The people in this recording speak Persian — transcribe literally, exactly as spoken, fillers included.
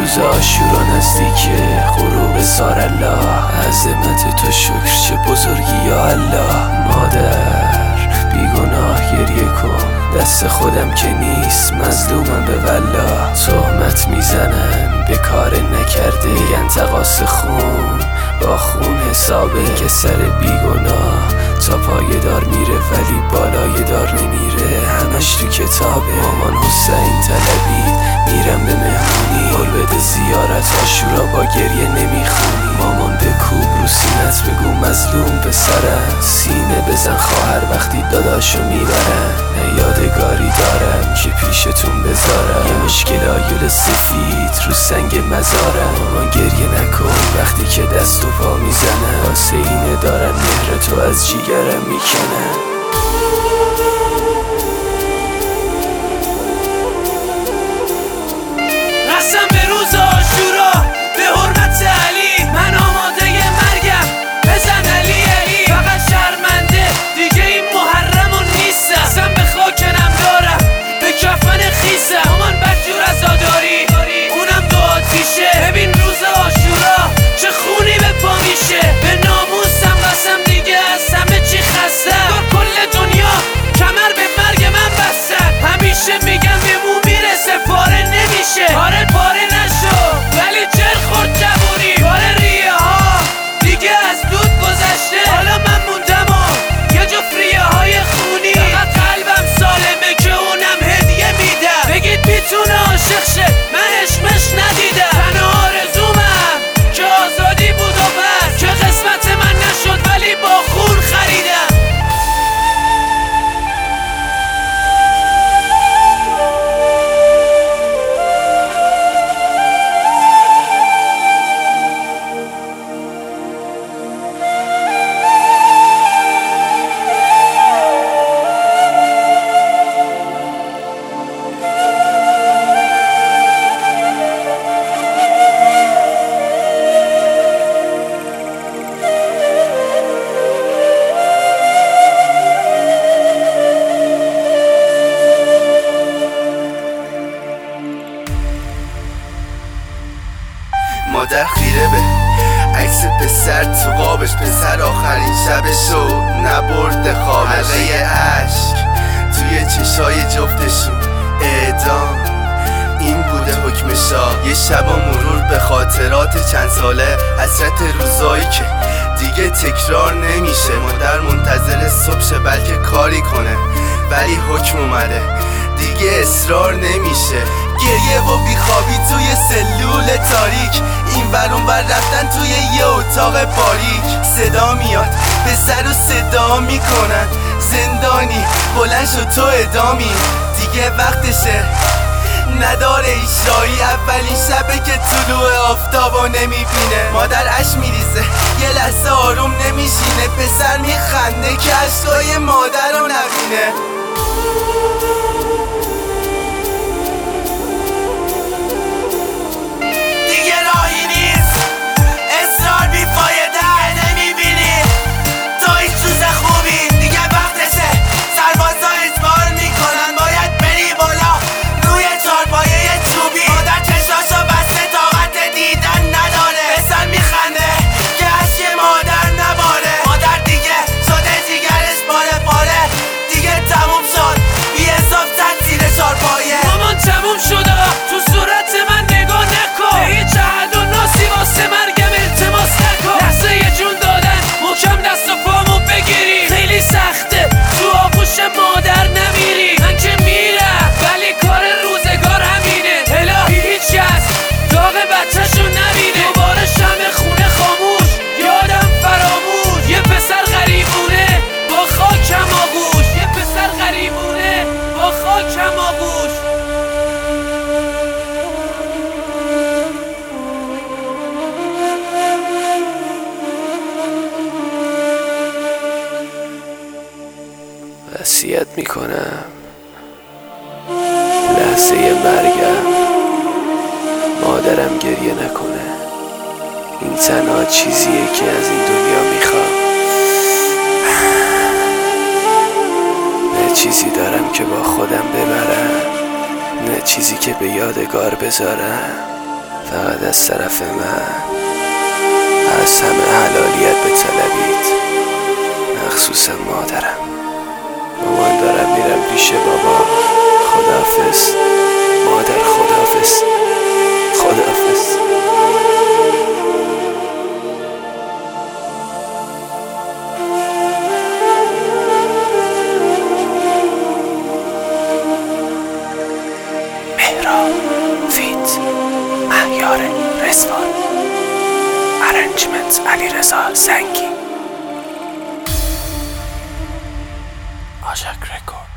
روز عاشورا نزدیکه، غروب سار الله، عظمت تو شکر چه بزرگی یا الله. مادر بیگناه گریه کن، دست خودم که نیست مظلومم به والله. تهمت میزنن به کار نکرده، میگن تقاص خون با خون حسابه. که سر بیگناه تا پای دار میره ولی بالای دار نمیره، همش تو کتابه. مامان حسین طلبید میرم به مهمونی، قول بده زیارت عاشورا با گریه نمیخونی. مامان به کوب رو سینت بگو مظلوم پسرم، سینه بزن خواهر وقتی داداشو میبرن. نه یادگاری دارم که پیشتون بذارم، یه مشکل آیول سفید رو سنگ مزارم. مامان گریه نکن وقتی که دست و پا میزنم، واسه اینه دارن مهر تو از جیگرم میکنن. رسم به روز عاشورا به حرمت علی، من آماده مرگم بزن علی علی. فقط شرمنده دیگه این محرمون نیستم، قسم به خاکنم دارم به کفن خیسم. مامان بدجور عزاداری اونم دو آتیشه، ببین روز عاشورا چه خونی به پا میشه. به ناموسم قسم دیگه از همه چی خستم، کل دنیا کمر به مرگ من بستن. همیشه میگم به مو میرسه پاره نمیشه، پاره پاره نشو ولی چر خورد جوونی. پاره ریه ها دیگه از دود گذشته، حالا من موندم و یه جفت ریه های خونی. فقط قلبم سالمه که اونم هدیه میدم، بگید میتونه عاشق شه من عشقش ندیدم. تنها آرزومم که آزادی بود و بس، که قسمت من نشد ولی با خون خریدم. مادر خیره به عکس پسر تو قابش، پسر آخرین شبشو نبرده خوابش. حلقه عشق توی چشای جفتشون، اعدام این بوده حکم شاه. یه شبا مرور به خاطرات چند ساله، حسرت روزایی که دیگه تکرار نمیشه. مادر منتظر صبح شه بلکه کاری کنه، ولی حکم اومده دیگه اصرار نمیشه. گریه و بیخوابی توی سلول تاریک، این ور اون ور رفتن توی یه اتاق باریک. صدا میاد پسر رو صدا میکنن، زندانی بلند شد تو ادامی. دیگه وقتشه نداره ایشایی، اولین شبه که طلوع آفتابو نمیبینه. مادر عشق میریزه یه لحظه آروم نمیشینه، پسر میخنده که عشقای مادر رو نبینه. مامان تموم شده تو صورت من نگاه نکن، به هیچ عهد و ناسی واسه مرگم التماس نکن. لحظه یه جون دادن محکم دست و پامو بگیری، خیلی سخته تو آغوش مادر نمیری. من که میرم ولی کار روزگار همینه، الهی هیچ کس داغ بچه‌شو نبینه. دوباره شمع خونه خاموش، یادم فراموش، یه پسر غریبونه با خاکم آغوش. یه پسر غریبونه با خاکم آغوش. وصیت میکنم لحظه مرگم مادرم گریه نکنه. این تنها چیزیه که از این دنیا میخوام. نه چیزی دارم که با خودم ببرم، نه چیزی که به یادگار بذارم. فقط از طرف من از همه حلالیت به طلبید، مخصوصا مادرم. مامان دارم میرم پیش بابا. خداحافظ مادر، خداحافظ خداحافظ. مهران فیت مهیار رضوان، ارنجمنت علیرضا زنگی، آژاک رکورد.